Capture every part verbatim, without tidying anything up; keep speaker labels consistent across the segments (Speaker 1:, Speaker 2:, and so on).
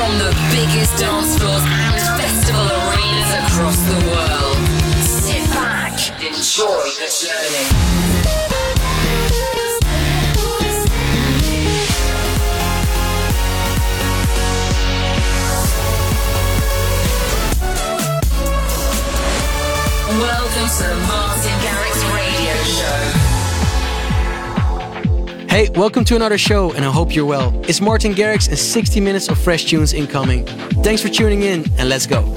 Speaker 1: from the biggest dance floors and festival arenas across the world. Sit back, enjoy the journey. Welcome to the Martin Garrix Radio Show.
Speaker 2: Hey, welcome to another show, and I hope you're well. It's Martin Garrix and sixty minutes of fresh tunes incoming. Thanks for tuning in, and let's go.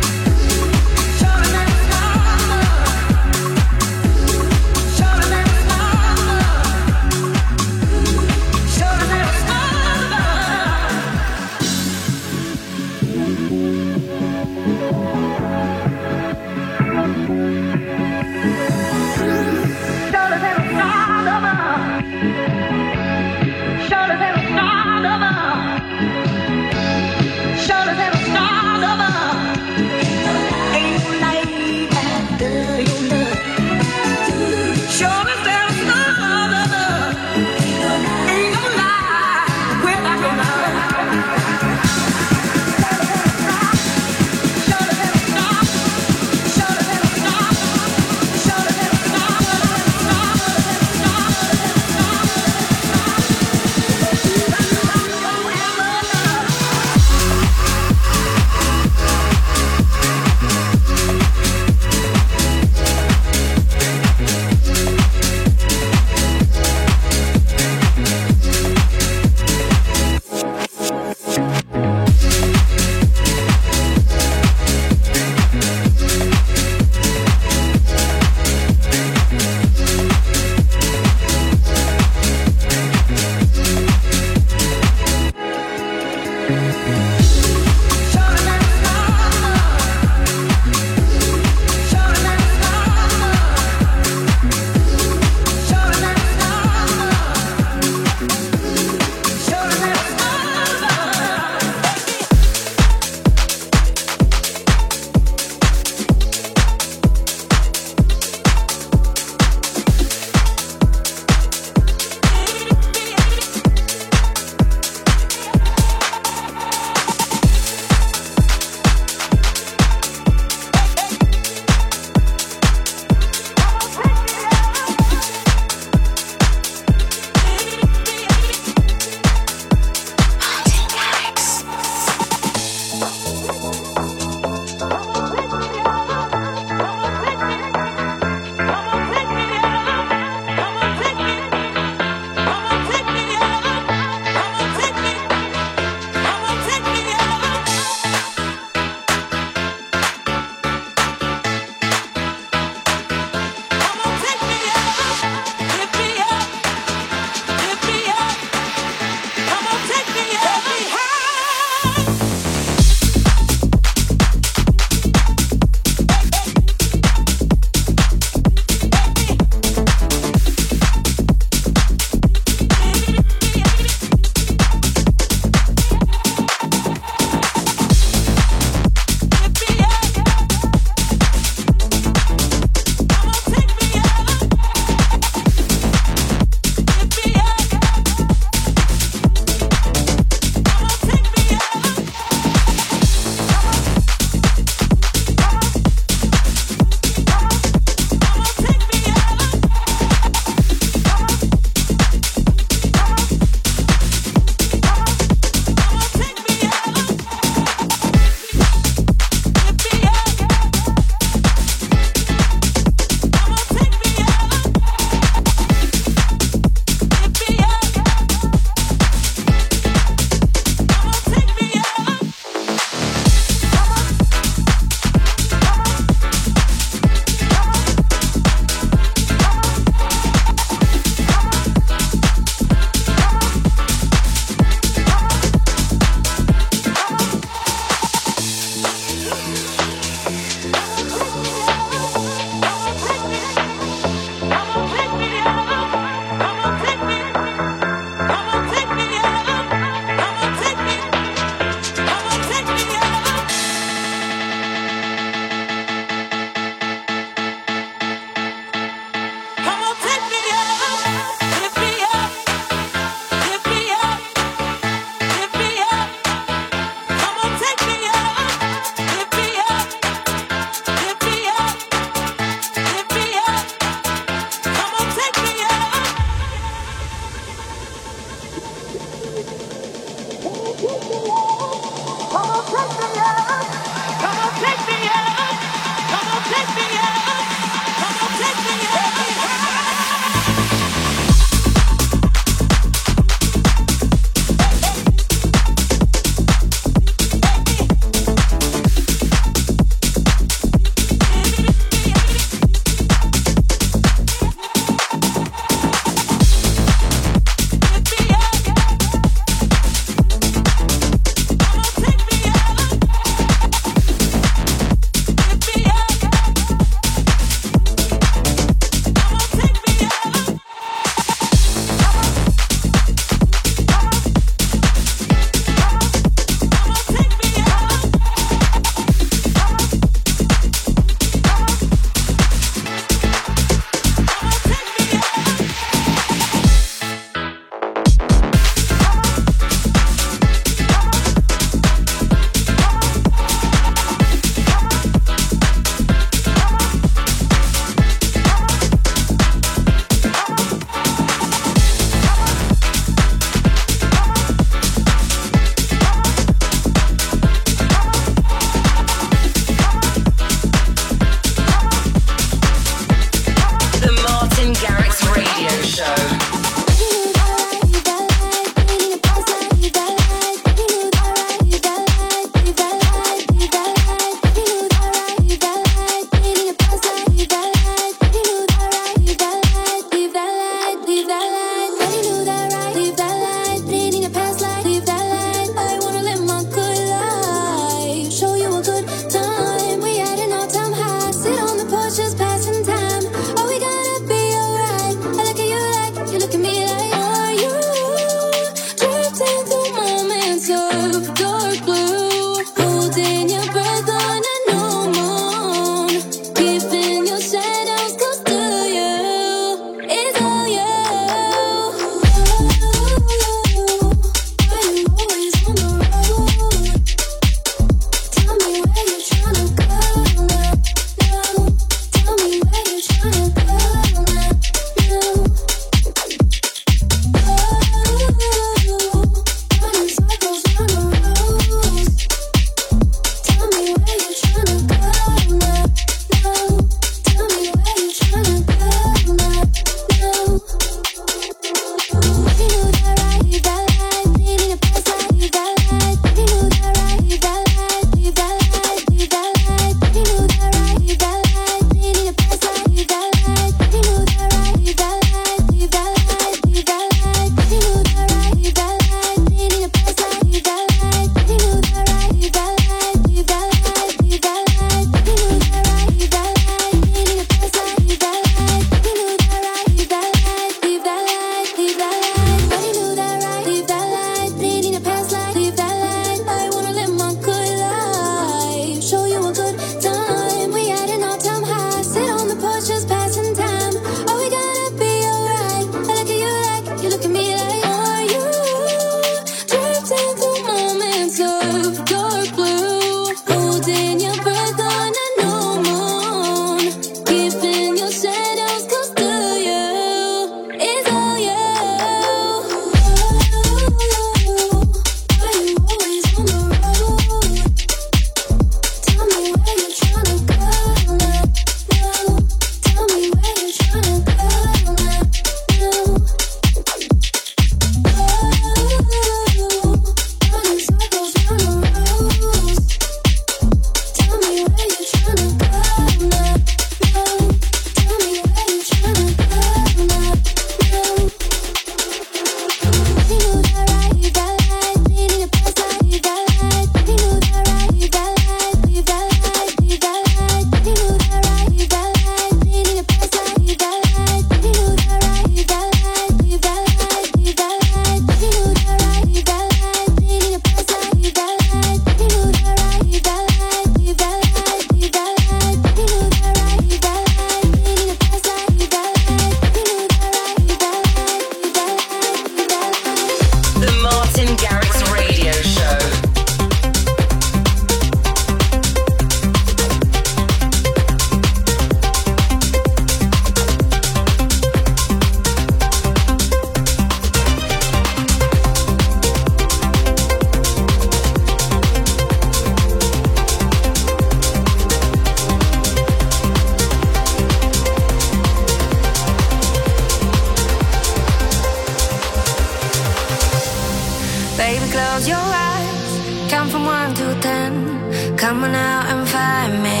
Speaker 3: Baby, close your eyes. Count from one to ten. Come on out and find me.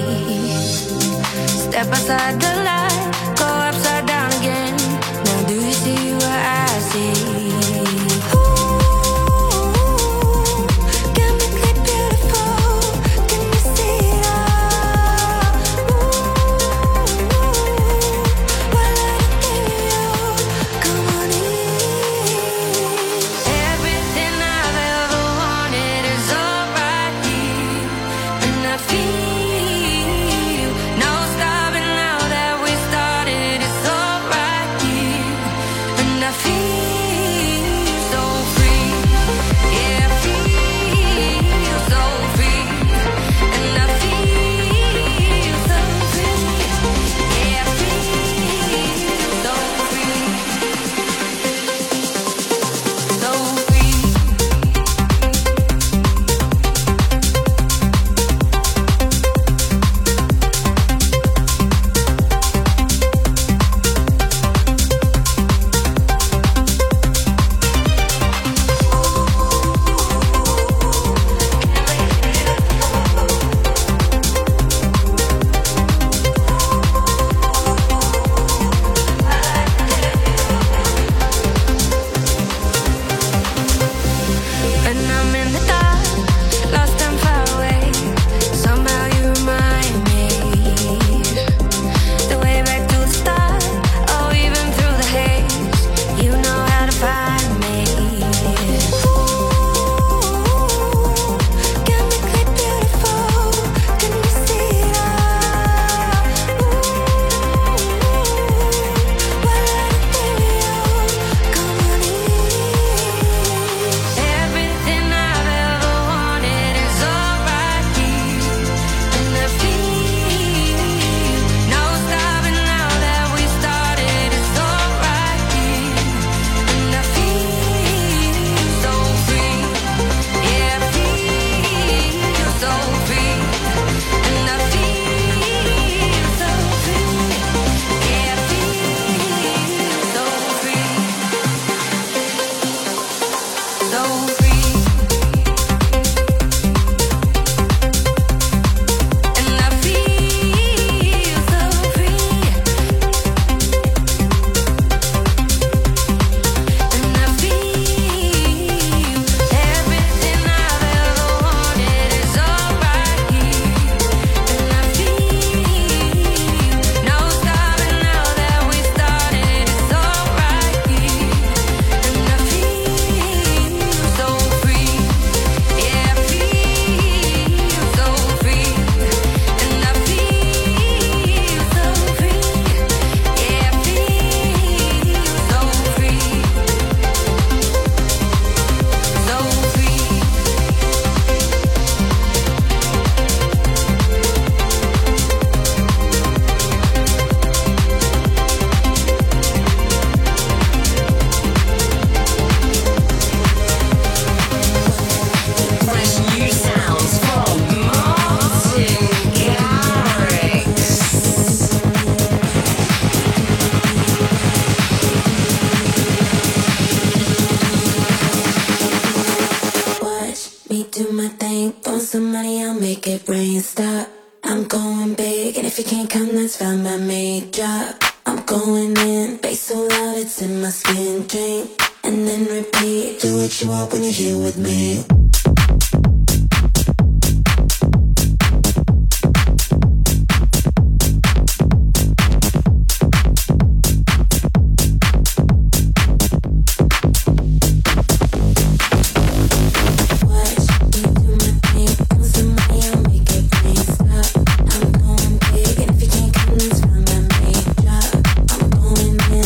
Speaker 3: Step outside the light. Go upside down again. Now do you see what I see?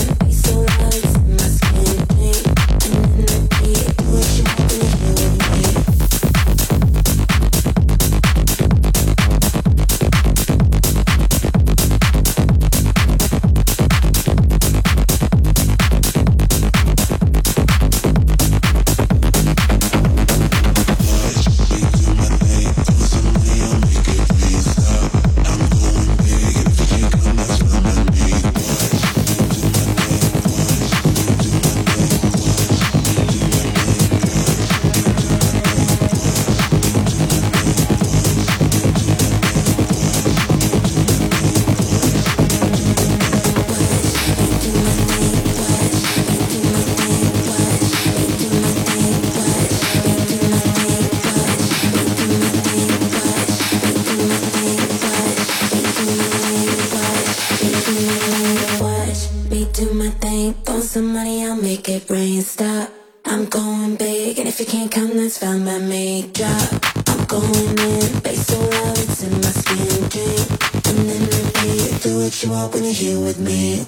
Speaker 4: What you want when you here with me?
Speaker 3: it rain, stop. I'm going big, and if you can't come, that's fine by me. Drop, I'm going in, bass so loud, it's in my skin. Drink, and then repeat, do what you want when you're here with me.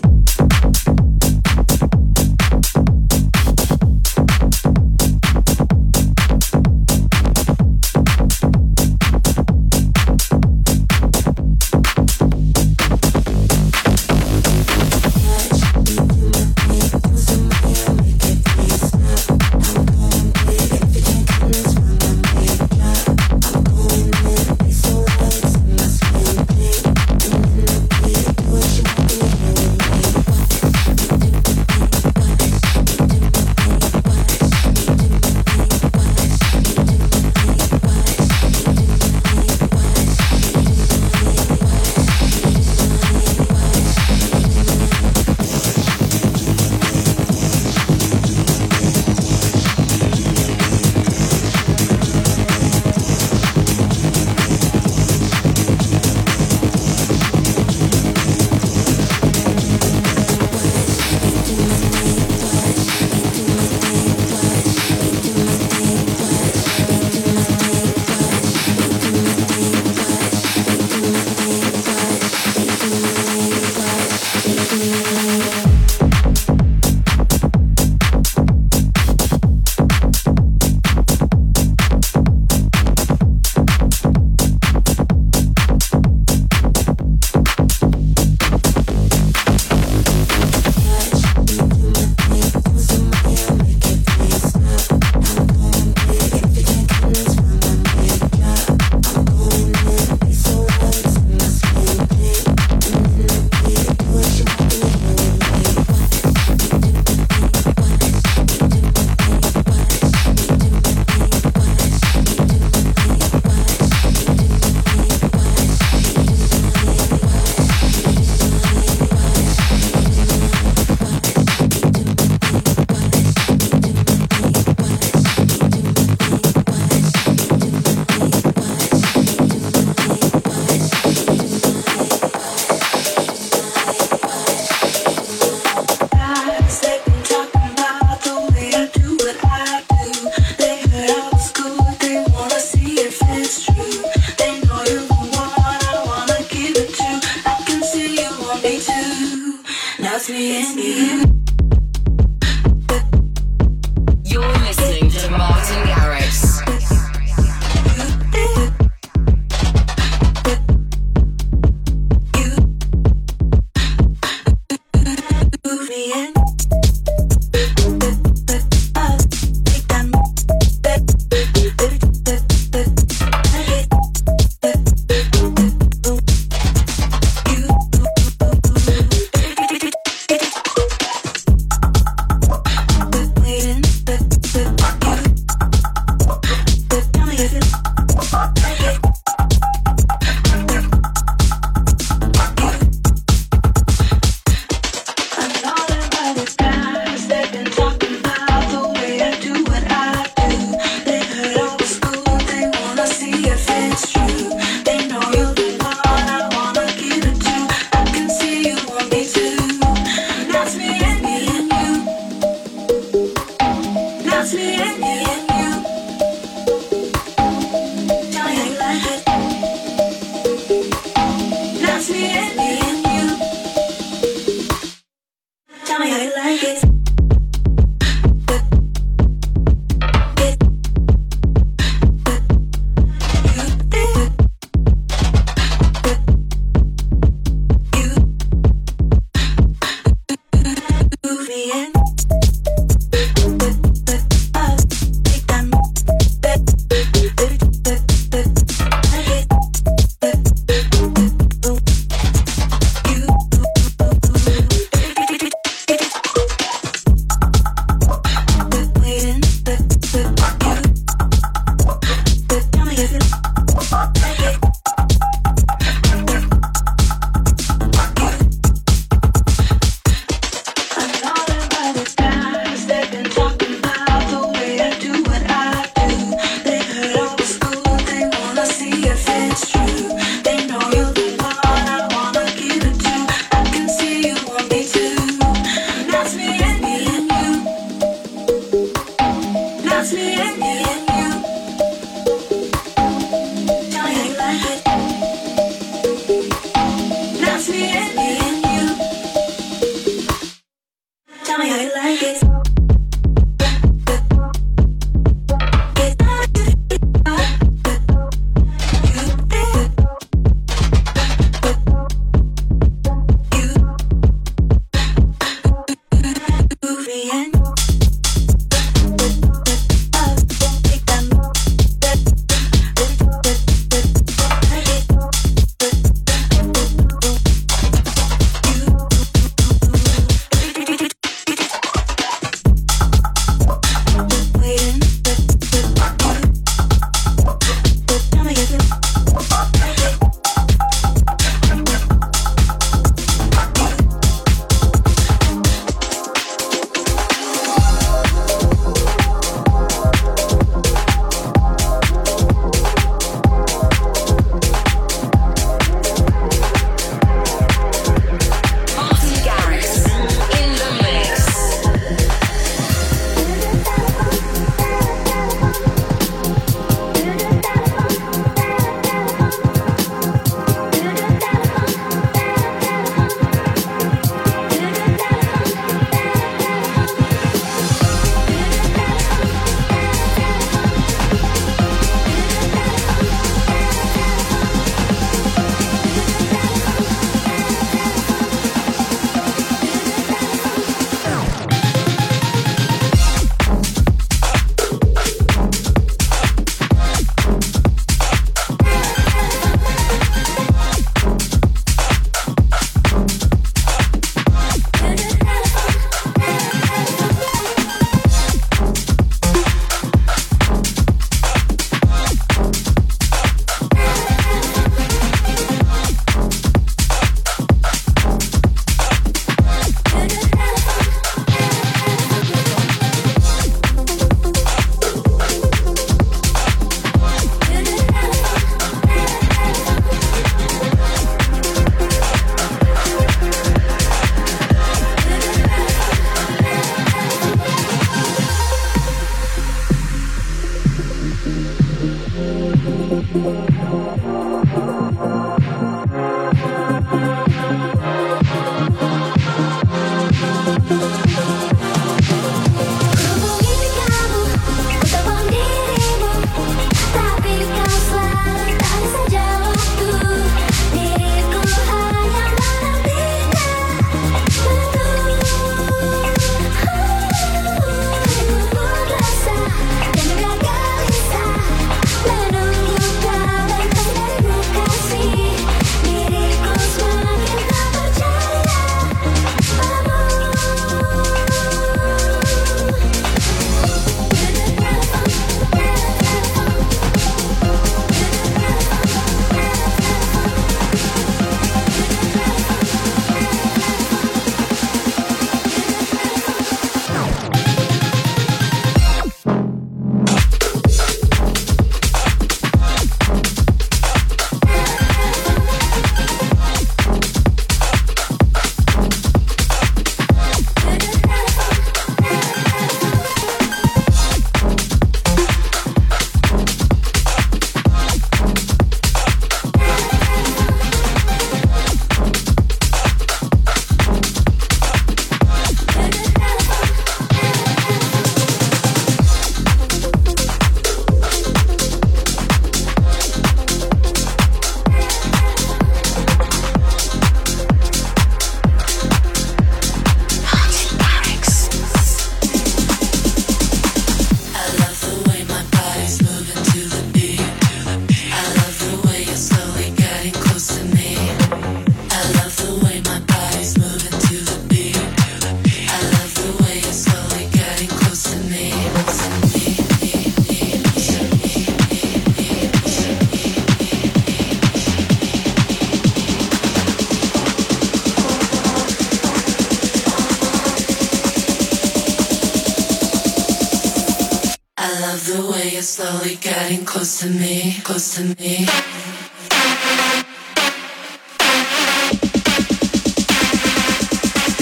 Speaker 3: slowly getting close to me, close to me.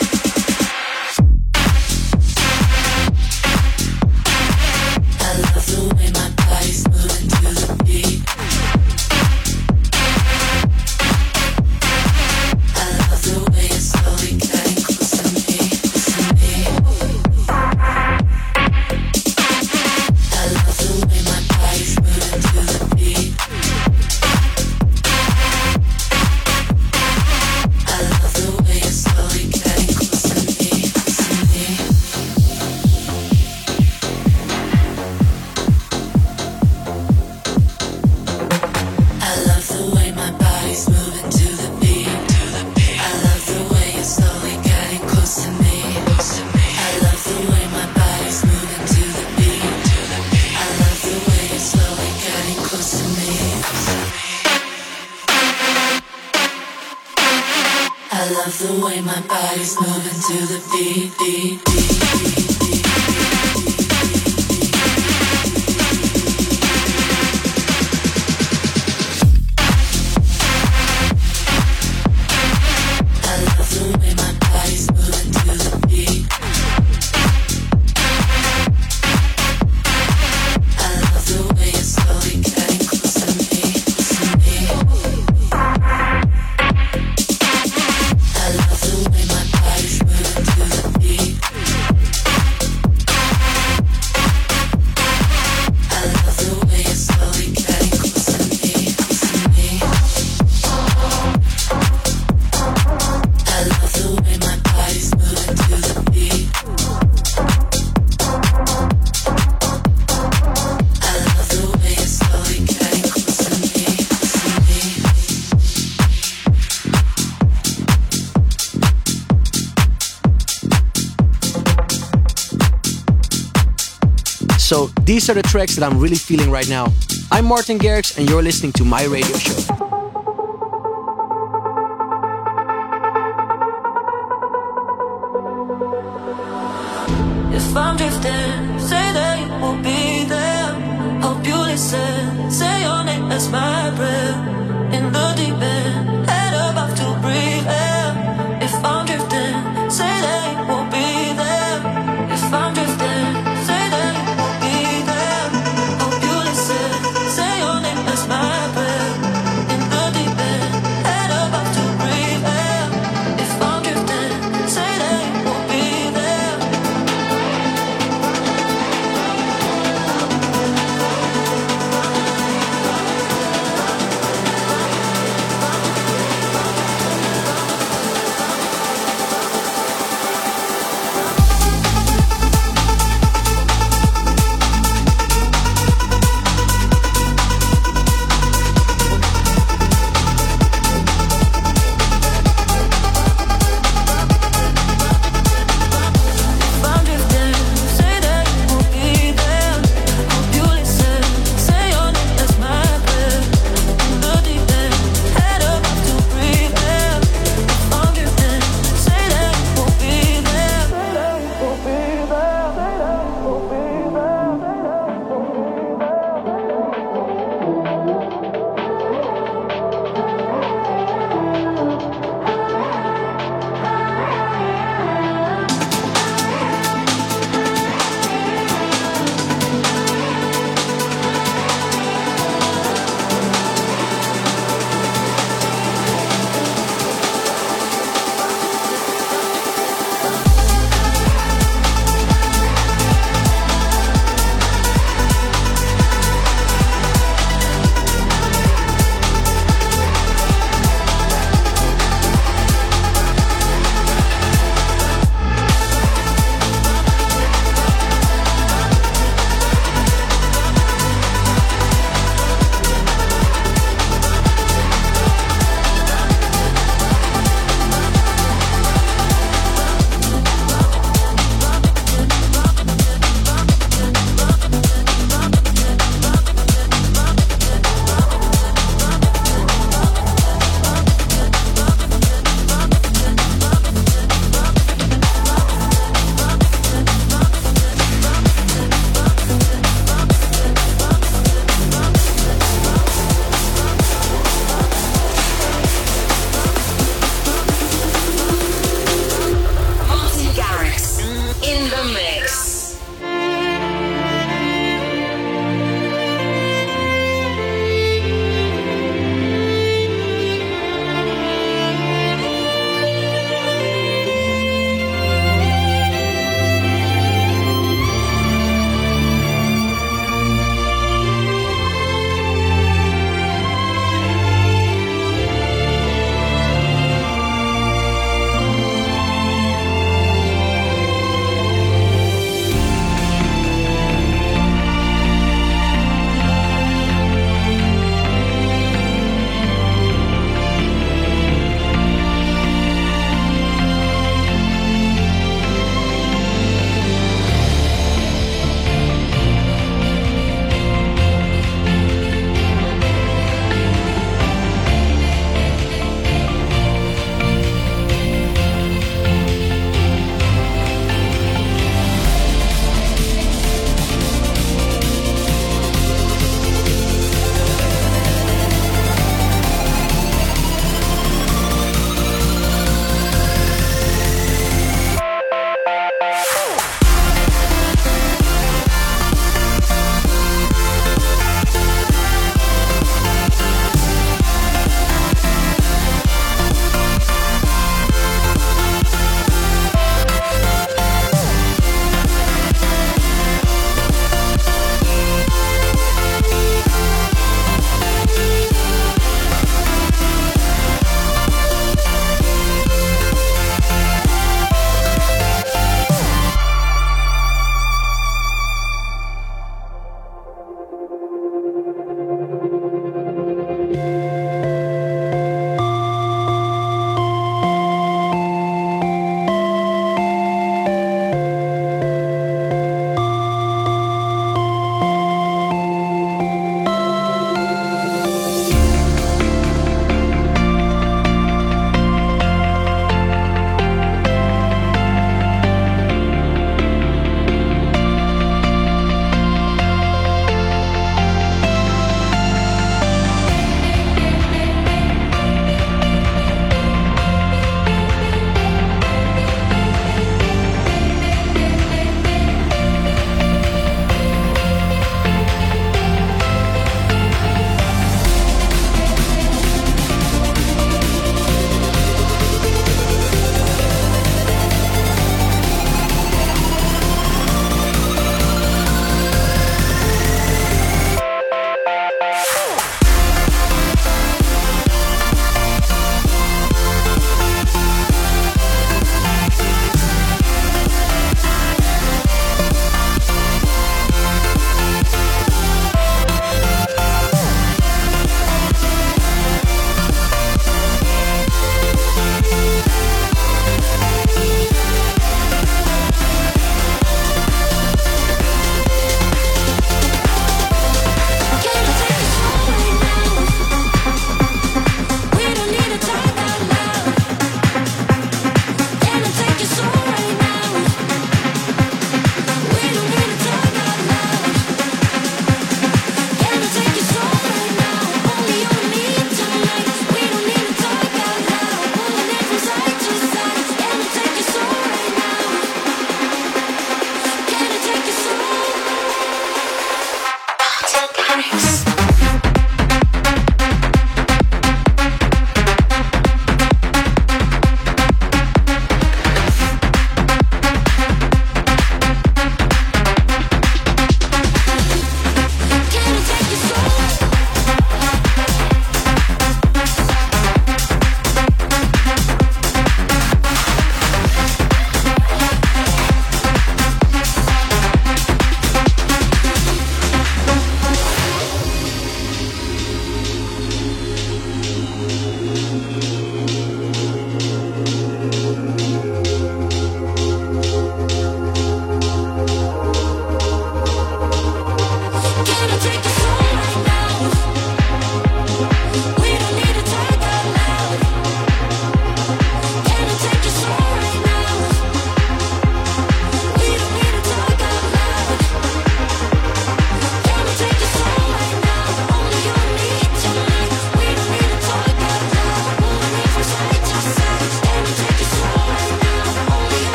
Speaker 3: I love the way my body's moving to the beat, beat, beat, beat, beat, I love the way my body's moving to the beat. I love the way you're slowly getting close to me, close to me. I love the way my body's moving to the beat. I love the way you're slowly getting close to me, close to me. I love the way my body's moving to the beat. I love the way you're slowly getting close to me, close to me.
Speaker 2: So these are the tracks that I'm really feeling right now. I'm Martin Garrix and you're listening to my radio show.
Speaker 3: If I'm drifting, say that you will be there. Hope you listen, say your name as my breath. In the deep end, head about to breathe air. If I'm drifting, say that you will be there. If I'm drifting, say that you will be there. Hope you listen, say your name as my breath. In the deep end, head about to breathe air. If I'm drifting, say that you will be there.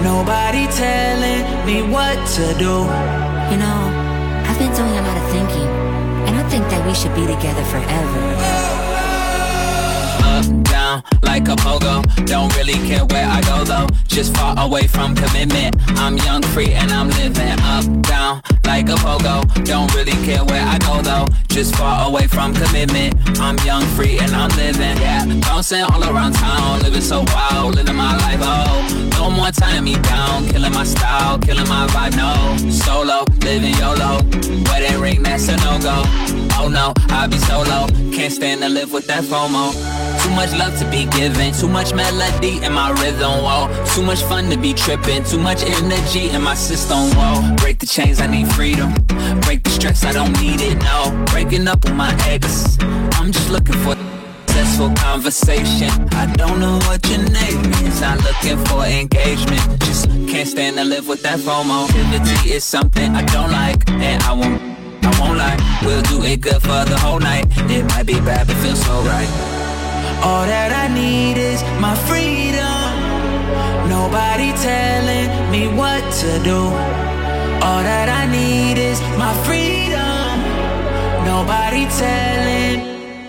Speaker 4: Nobody telling me what to do.
Speaker 3: You know, I've been doing a lot of thinking, and I think that we should be together forever.
Speaker 5: Up, down, like a pogo. Don't really care where I go though. Just far away from commitment. I'm young, free, and I'm living. Up, down, like a pogo. Don't really care where I go though. Just far away from commitment. I'm young, free, and I'm living. Yeah, bouncing all around town, living so wild, living my life. Oh, no more tying me down, killing my style, killing my vibe. No, solo, living YOLO. Wedding ring, that's a no-go. Oh no, I'll be solo. Can't stand to live with that FOMO. Too much love to be given, too much melody in my rhythm, whoa. Too much fun to be tripping, too much energy in my system, whoa. Break the chains, I need freedom. Break the stress, I don't need it, no. Breaking up with my ex, I'm just looking for successful conversation. I don't know what your name is, not looking for engagement. Just can't stand to live with that FOMO. Activity is something I don't like, and I won't, I won't lie. We'll do it good for the whole night. It might be bad, but feels so right.
Speaker 4: All that I need is my freedom. Nobody telling me what to do. All that I need is my freedom. Nobody telling.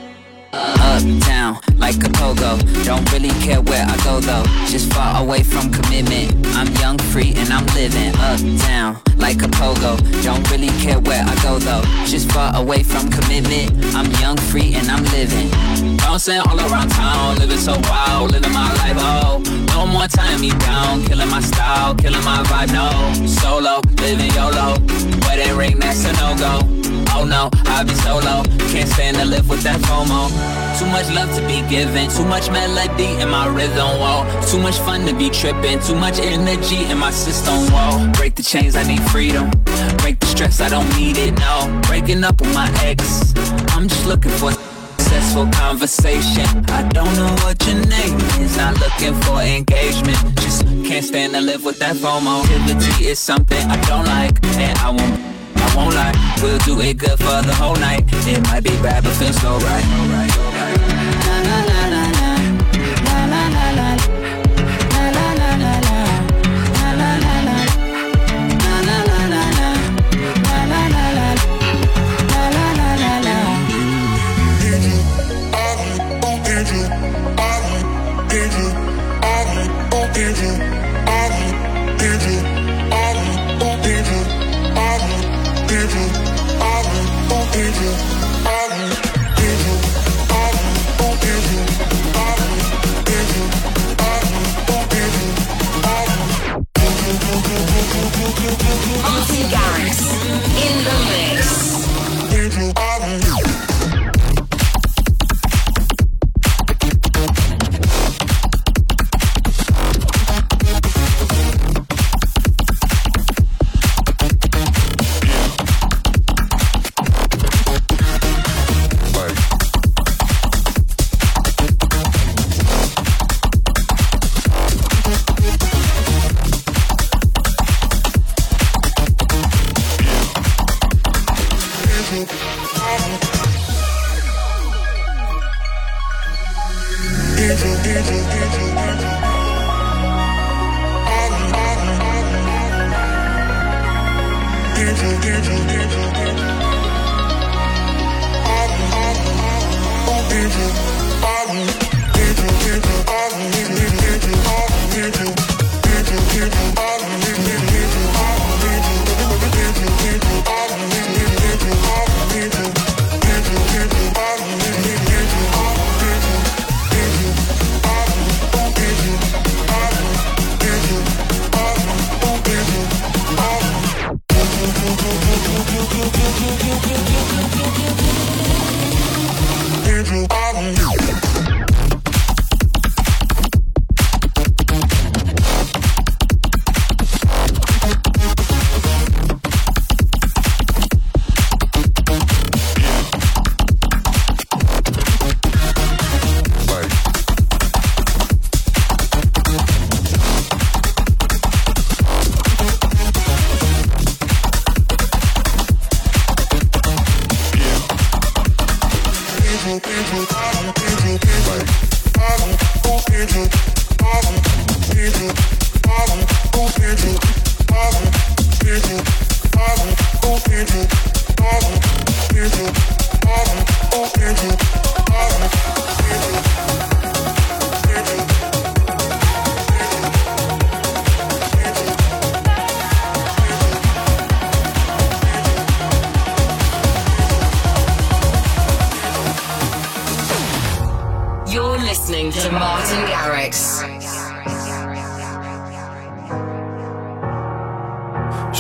Speaker 5: Up, down, like a pogo. Don't really care where I go though. Just far away from commitment. I'm young, free, and I'm living. Up, down, like a pogo. Don't really care where I go though. Just far away from commitment. I'm young, free, and I'm living. Bouncing all around town, living so wild, living my life. Oh, no more tying me down, killing my style, killing my vibe. No, solo, living YOLO. Wedding ring, that's a no-go. Oh no, I'll be solo. Can't stand to live with that FOMO. Too much love to be given, too much melody in my rhythm, whoa. Too much fun to be tripping, too much energy in my system, whoa. Break the chains, I need freedom. Break the stress, I don't need it, no. Breaking up with my ex, I'm just looking for successful conversation. I don't know what your name is, not looking for engagement. Just can't stand to live with that FOMO. Activity is something I don't like, and I won't, I won't lie. We'll do it good for the whole night. It might be bad, but feels so right. Alright, alright. La la la la la, la la la la, la la la la la, la la la la, la la la la, la la la la, la la la la la.
Speaker 1: Martin Garrix in the mix.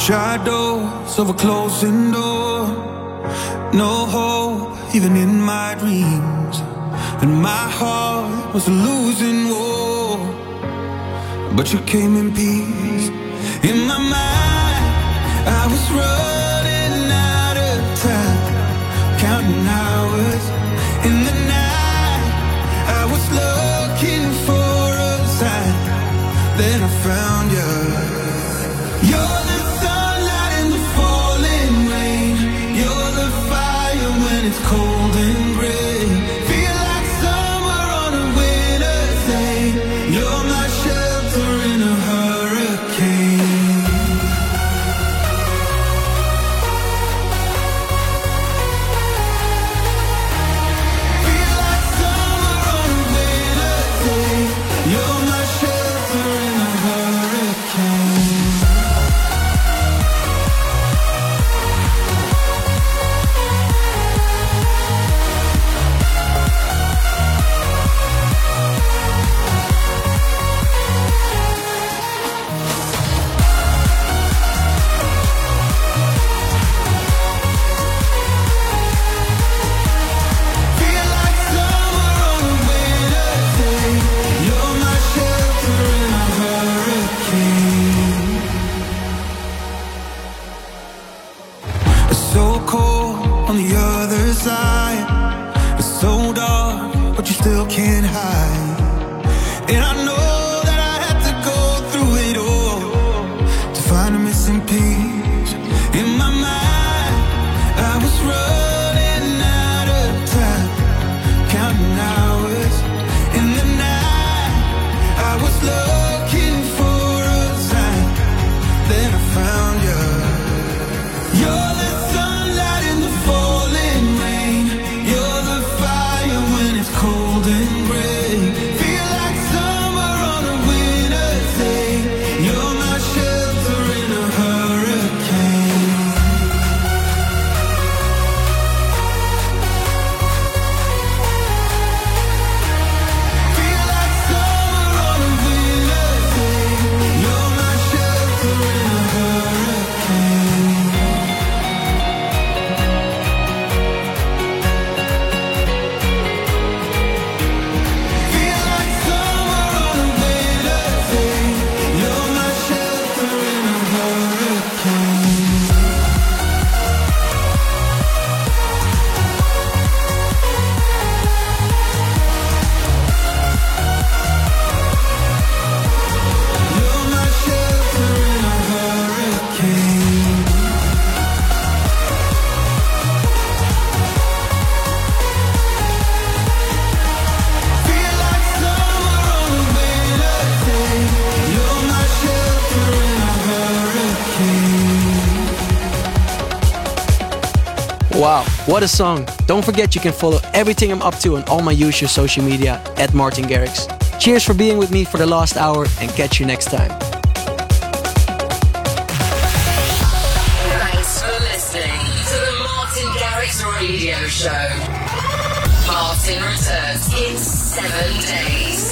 Speaker 6: Shadows of a closing door, no hope even in my dreams, and my heart was a losing war. But you came in peace. In my mind, I was running out of time, counting hours. In the night, I was looking for a sign. Then I found you. You're the sunlight in the falling rain. You're the fire when it's cold and gray. Feel like summer on a winter's day. You're my shelter in a hurricane. Feel like summer on a winter's day. You're my shelter in a hurricane. Still can't hide, and I know that I had to go through it all to find a missing piece. In my mind, I was running out of time, counting hours. In the night, I was looking for a sign. Then I found you. You're the sunlight in the falling rain. You're the fire when it's cold and gray. Feel like summer on a winter's day. You're my shelter in a hurricane. Feel like summer on a winter's day. You're my shelter in a hurricane. Feel like summer on a winter's day. You're my shelter in a hurricane. You're my shelter in a hurricane. Feel like summer on a winter's day. You're my shelter in a hurricane.
Speaker 2: Wow, what a song. Don't forget you can follow everything I'm up to on all my usual social media at Martin Garrix. Cheers for being with me for the last hour and catch you next time.
Speaker 1: Thanks for listening to the Martin Garrix Radio Show. Martin returns in seven days.